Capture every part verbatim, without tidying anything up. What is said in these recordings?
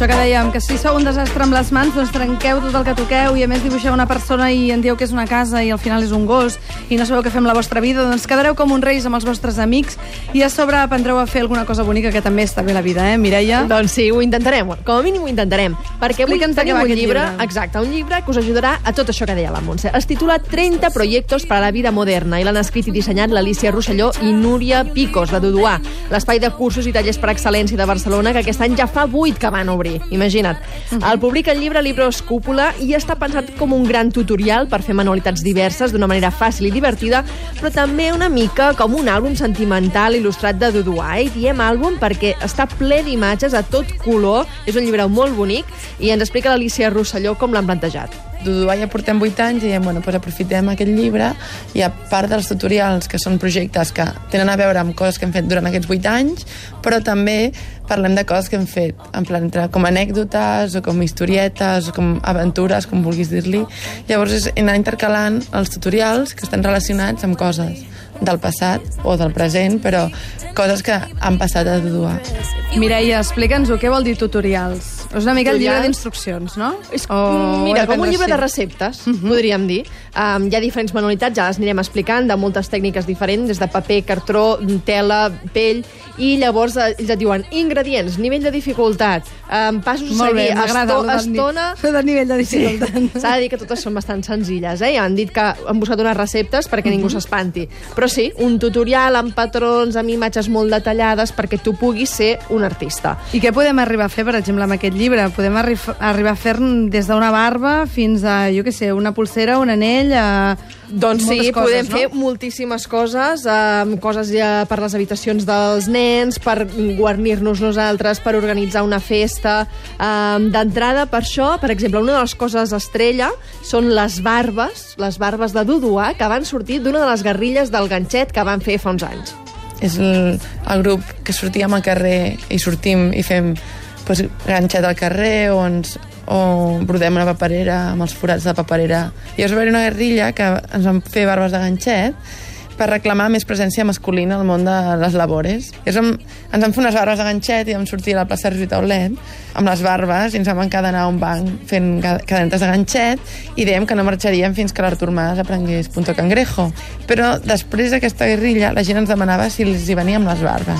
que dèiem, que si sou un desastre amb les mans, doncs trenqueu tot el que toqueu i a més dibuixeu una persona i en dieu que és una casa i al final és un gos i no sabeu què fer amb la vostra vida, doncs quedareu com uns reis amb els vostres amics i a sobre aprendreu a fer alguna cosa bonica, que també està bé la vida, eh, Mireia? Doncs sí, ho intentarem, com a mínim ho intentarem, perquè avui tenim un llibre, llibre, exacte, un llibre que us ajudarà a tot això que deia la Montse. Es titula trenta proyectos para la vida moderna i l'han escrit i dissenyat l'Alicia Rosselló i Núria Picos, de Duduà, l'espai de cursos i tallers per excel·lència de Barcelona, que aquest any ja fa vuit que van obrir, imagina't. El publica el llibre Libros Cúpula i està pensat com un gran tutorial per fer manualitats diverses d'una manera fàcil i divertida, però també una mica com un àlbum sentimental il·lustrat de Duduà. I diem àlbum perquè està ple d'imatges a tot color, és un llibre molt bonic i ens explica l'Alicia Rosselló com l'han plantejat. Duduà ja portem vuit anys i diem, bueno, doncs aprofitem aquest llibre i a part dels tutorials, que són projectes que tenen a veure amb coses que hem fet durant aquests vuit anys, però també parlem de coses que hem fet, en plan, com anècdotes o com historietes o com aventures, com vulguis dir-li. Llavors és anar intercalant els tutorials que estan relacionats amb coses del passat o del present, però coses que han passat a Duduà. Mireia, explica'ns-ho, què vol dir tutorials? És una mica el llibre d'instruccions, no? És, o mira, com un llibre de receptes, uh -huh. podríem dir. Um, hi ha diferents manualitats, ja les anirem explicant, de moltes tècniques diferents, des de paper, cartró, tela, pell, i llavors ells et diuen ingredients, nivell de dificultat, um, passos a seguir, esto, estona... de nivell de dificultat. S'ha de dir que totes són bastant senzilles, eh? Han dit que han buscat unes receptes perquè uh -huh. ningú s'espanti. Però sí, un tutorial amb patrons, amb imatges molt detallades perquè tu puguis ser un artista. I què podem arribar a fer, per exemple, amb aquest llibre? Podem arri arribar a fer des d'una barba fins a, jo què sé, una pulsera, un anell, a... Doncs sí, coses, podem no? fer moltíssimes coses, eh, coses ja per les habitacions dels nens, per guarnir-nos nosaltres, per organitzar una festa. Eh, D'entrada, per això, per exemple, una de les coses estrella són les barbes, les barbes de Duduà, que van sortir d'una de les guerrilles del ganxet que van fer fa uns anys. És el, el grup que sortíem al carrer i sortim i fem pues, ganxet al carrer o ens o brodem una paperera amb els forats de paperera. I llavors va haver una guerrilla que ens van fer barbes de ganxet per reclamar més presència masculina al món de les labores. I ens van fer unes barbes de ganxet i vam sortir a la plaça Rita Aulet amb les barbes i ens vam encadenar a un banc fent cadenetes de ganxet i dèiem que no marxaríem fins que l'Artur Mas aprengués Punto Cangrejo. Però després d'aquesta guerrilla la gent ens demanava si els hi venia amb les barbes.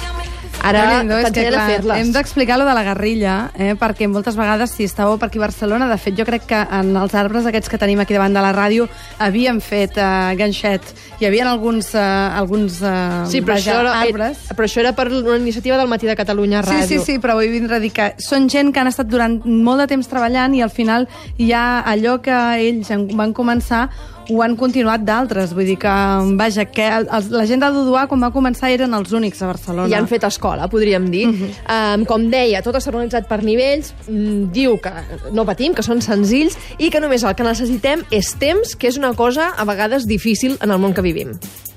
Ara no, és que, clar, de fer-les. hem d'explicar lo de la guerrilla, eh, perquè moltes vegades, si estàveu per aquí a Barcelona, de fet, jo crec que en els arbres aquests que tenim aquí davant de la ràdio havíem fet eh, ganxet. Hi havia alguns, eh, alguns eh, sí, però, vaja, això era, arbres. Eh, però això era per una iniciativa del Matí de Catalunya Ràdio. Sí, sí, sí, però vull vindre a dir que són gent que han estat durant molt de temps treballant i al final hi ha allò que ells van començar ho han continuat d'altres, vull dir que, vaja, que els, la gent de Duduà quan va començar eren els únics a Barcelona. I han fet escola, podríem dir. Uh -huh. um, com deia, tot està organitzat per nivells, mm, diu que no patim, que són senzills i que només el que necessitem és temps, que és una cosa a vegades difícil en el món que vivim.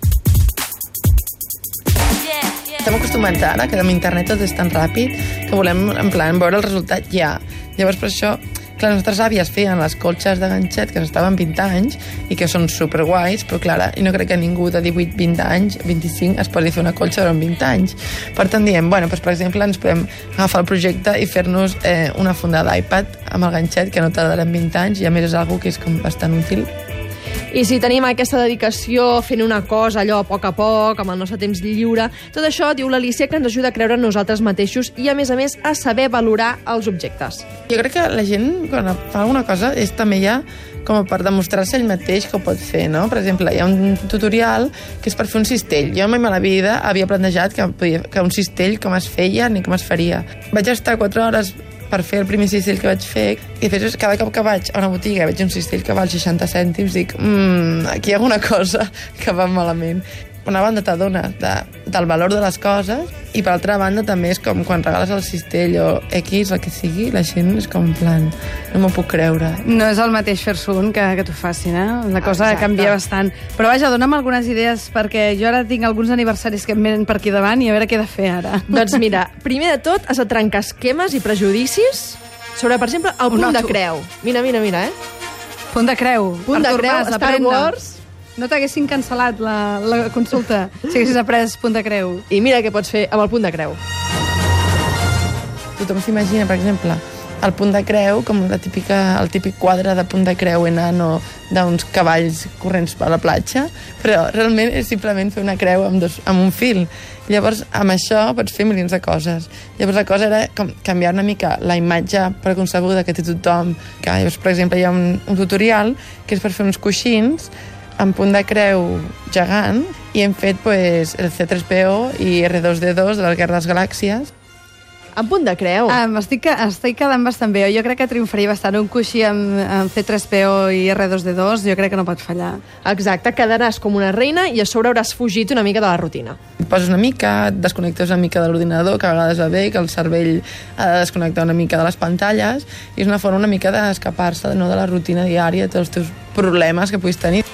Estem acostumats ara que amb internet tot és tan ràpid que volem, en plan, veure el resultat ja. Llavors, per això, clar, les nostres àvies feien les colxes de ganxet que estaven vint anys i que són superguais, però clar, i no crec que ningú de divuit, vint anys, vint-i-cinc es posi fer una colxa durant vint anys. Per tant, diem, bueno, doncs, per exemple, ens podem agafar el projecte i fer-nos eh, una funda d'iPad amb el ganxet que no tardarem vint anys i a més és una cosa que és com bastant útil. I si tenim aquesta dedicació fent una cosa allò a poc a poc, amb el nostre temps lliure, tot això, diu l'Alicia, que ens ajuda a creure en nosaltres mateixos i, a més a més, a saber valorar els objectes. Jo crec que la gent, quan fa alguna cosa, és també ja com per demostrar-se ell mateix que ho pot fer, no? Per exemple, hi ha un tutorial que és per fer un cistell. Jo mai a la vida havia plantejat que, podia, que un cistell com es feia ni com es faria. Vaig estar quatre hores per fer el primer cistell que vaig fer i després cada cop que vaig a una botiga i veig un cistell que val seixanta cèntims dic, mmm, aquí hi ha alguna cosa que va malament. Una banda t'adona de, del valor de les coses i per altra banda també és com quan regales el cistell o X, el que sigui, la gent és com en plan, no m'ho puc creure. No és el mateix fer-se un que, que t'ho facin, eh? La cosa Exacte. canvia bastant. Però vaja, dona'm algunes idees perquè jo ara tinc alguns aniversaris que em venen per aquí davant i a veure què he de fer ara. Doncs mira, primer de tot has de trencar esquemes i prejudicis sobre, per exemple, el punt de creu. Mira, mira, mira, eh? Punt de creu. Punt de creu, Mas, Star Wars. No t'haguessin cancel·lat la, la consulta si haguessis après punt de creu. I mira què pots fer amb el punt de creu. tothom s'imagina, per exemple, el punt de creu, com la típica, el típic quadre de punt de creu enano d'uns cavalls corrents a la platja, però realment és simplement fer una creu amb, dos, amb un fil. Llavors, amb això pots fer milions de coses. Llavors, la cosa era com canviar una mica la imatge preconcebuda que té tothom. Que, llavors, per exemple, hi ha un, un tutorial que és per fer uns coixins amb punt de creu gegant i hem fet pues, el C tres P O i R dos D dos de la Guerra de les Galàxies. En punt de creu. Ah, estic, estic quedant bastant bé. Jo crec que triomfaria bastant un coixí amb, amb C tres P O i R dos D dos. Jo crec que no pot fallar. Exacte, quedaràs com una reina i a sobre hauràs fugit una mica de la rutina. Poses una mica, et desconnectes una mica de l'ordinador, que a vegades va bé, que el cervell ha de desconnectar una mica de les pantalles, i és una forma una mica d'escapar-se no, de la rutina diària, de tots els teus problemes que puguis tenir.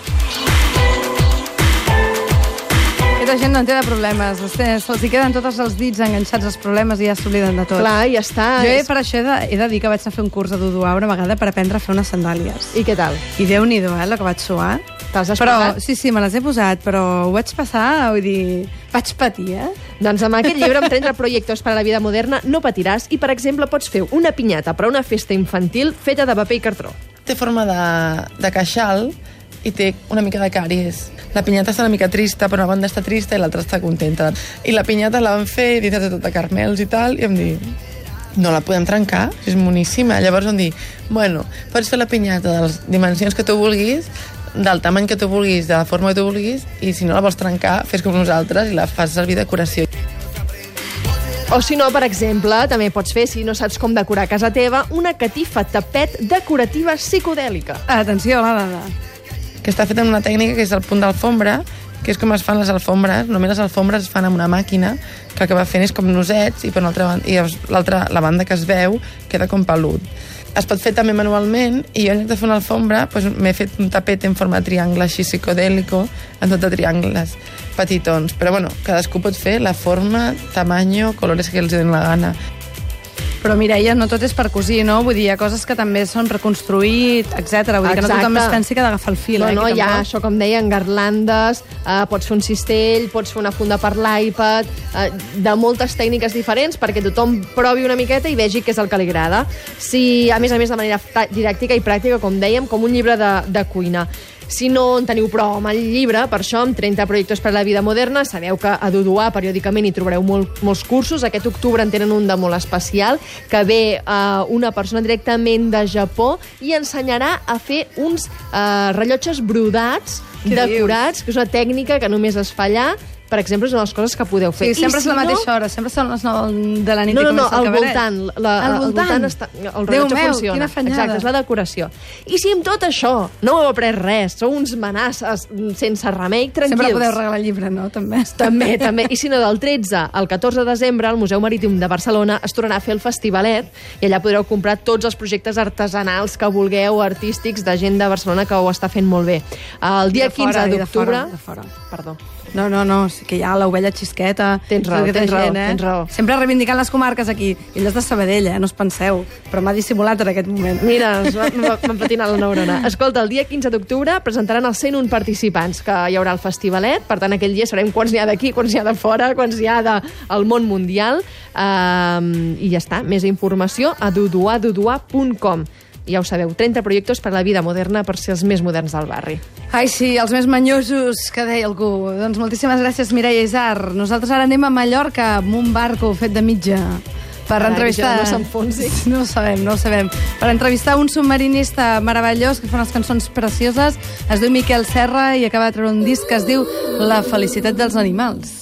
La gent no en té de problemes, se'ls queden tots els dits enganxats als problemes i ja s'obliden de tot. Clar, ja està. Jo és... per això he de, he de dir que vaig anar a fer un curs de duduar una vegada per aprendre a fer unes sandàlies. I què tal? I Déu-n'hi-do, eh, el que vaig suar. Te'ls has però, posat? Sí, sí, me les he posat, però ho vaig passar, vull dir, vaig patir, eh? Doncs amb aquest llibre, amb trenta projectes per a la vida moderna, no patiràs i, per exemple, pots fer una pinyata per a una festa infantil feta de paper i cartró. Té forma de, de queixal i té una mica de càries. La pinyata està una mica trista, però una banda està trista i l'altra està contenta. I la pinyata la van fer dintre de tot de carmels i tal, i em dir, no la podem trencar, és moníssima. Llavors em dir, bueno, pots fer la pinyata de les dimensions que tu vulguis, del tamany que tu vulguis, de la forma que tu vulguis, i si no la vols trencar, fes com nosaltres i la fas servir de decoració. O si no, per exemple, també pots fer, si no saps com decorar casa teva, una catifa tapet decorativa psicodèlica. Atenció a la dada. Que està feta amb una tècnica que és el punt d'alfombra, que és com es fan les alfombres. Només les alfombres es fan amb una màquina, que el que va fent és com nosets, i per l'altra banda, i l'altra, la banda que es veu queda com pelut. Es pot fer també manualment, i jo en lloc de fer una alfombra doncs m'he fet un tapet en forma de triangle així psicodèlico, en tot de triangles petitons. Però bueno, cadascú pot fer la forma, tamanyo, colores que els donin la gana. Però Mireia, no tot és per cosir, no? Vull dir, hi ha coses que també són per construir, etcètera. Vull dir que no tothom es pensi que ha d'agafar el fil. No, eh, no, hi ha això, com deien, garlandes, eh, pots fer un cistell, pots fer una funda per l'iPad, eh, de moltes tècniques diferents perquè tothom provi una miqueta i vegi què és el que li agrada. Si, a més a més, de manera didàctica i pràctica, com dèiem, com un llibre de, de cuina. Si no en teniu prou amb el llibre, per això, amb trenta projectes per a la vida moderna, sabeu que a Duduà periòdicament hi trobareu molt, molts cursos. Aquest octubre en tenen un de molt especial, que ve eh, una persona directament de Japó i ensenyarà a fer uns eh, rellotges brodats, Què decorats, dius? que és una tècnica que només es fa allà. Per exemple, és una de les coses que podeu fer. Sí, sempre I és la si mateixa no... hora, sempre són les nou de la nit No, i no, no, comença al el cabaret. voltant. La, al voltant? Al voltant està, el Déu rellotge meu, funciona. quina fanyada. Exacte, és la decoració. I si amb tot això no heu après res, sou uns manasses sense remei, tranquils. Sempre podeu regalar el llibre, no? També. També, també. I si no, del tretze al catorze de desembre, al Museu Marítim de Barcelona es tornarà a fer el festivalet i allà podreu comprar tots els projectes artesanals que vulgueu, artístics, de gent de Barcelona que ho està fent molt bé. El dia De fora, quinze i de d'octubre... fora, de fora. Perdó. No, no, no, sí que hi ha l'ovella xisqueta. Tens raó, tota tens raó, gent, eh? tens raó. Sempre reivindicant les comarques aquí. Ell és de Sabadell, eh? No us penseu. Però m'ha dissimulat en aquest moment. Mira, m'ha patinat la neurona. Escolta, el dia quinze d'octubre presentaran els cent un participants, que hi haurà el festivalet. Per tant, aquell dia sabrem quants n'hi ha d'aquí, quants n'hi ha de fora, quants n'hi ha del món mundial. Um, I ja està. Més informació a duduà duduà punt com. Ja ho sabeu, trenta projectes per a la vida moderna per ser els més moderns del barri. Ai, sí, els més manyosos, que deia algú. Doncs moltíssimes gràcies, Mireia Isar. Nosaltres ara anem a Mallorca amb un barco fet de mitja per Carai, entrevistar... que no s'enfonsi. No ho sabem, no ho sabem. Per entrevistar un submarinista meravellós que fa unes cançons precioses. Es diu Miquel Serra i acaba de treure un disc que es diu La felicitat dels animals.